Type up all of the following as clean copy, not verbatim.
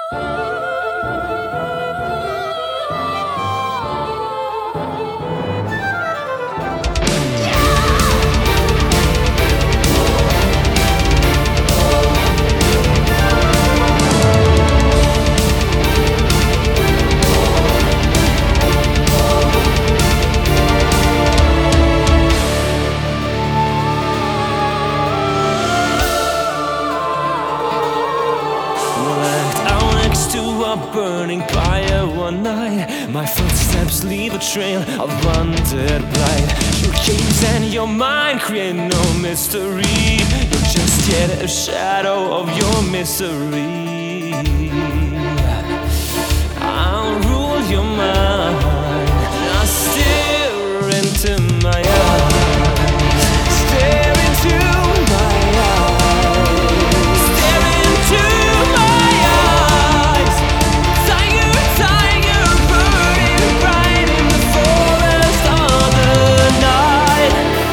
Burning fire one night, my footsteps leave a trail of undead blight. Your games and your mind create no mystery. You're just yet a shadow of your misery. I'll rule your mind. Just stare into my eyes. Stare into my eyes. Stare into my eyes. Tiger, burning bright in the forest of the night.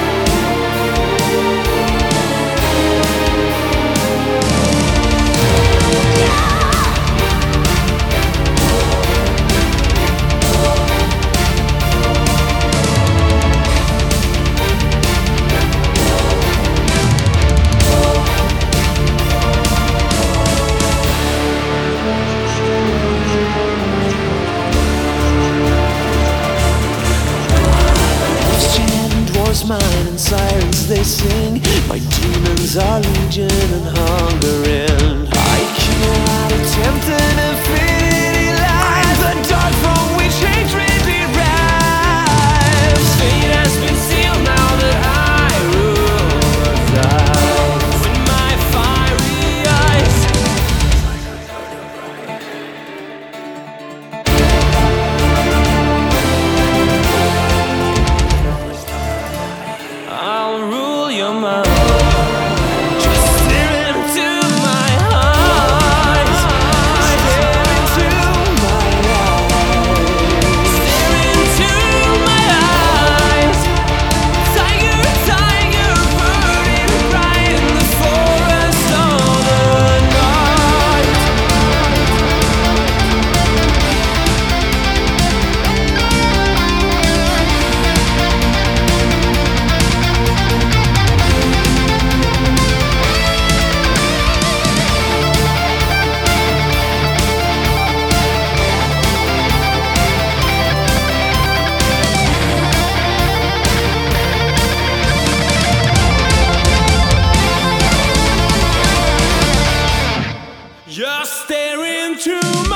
Mine and sirens they sing. My demons are legion and hungering. I cannot attempt an infinity life. The dark from which hatred derives. Fate has been sealed now that I rule the dice. With my fiery eyes. I'll rule your mind. Just stare into my eyes. Stare into my eyes. Stare into my eyes. Tiger, burning bright in the forest of the night. Just stare into my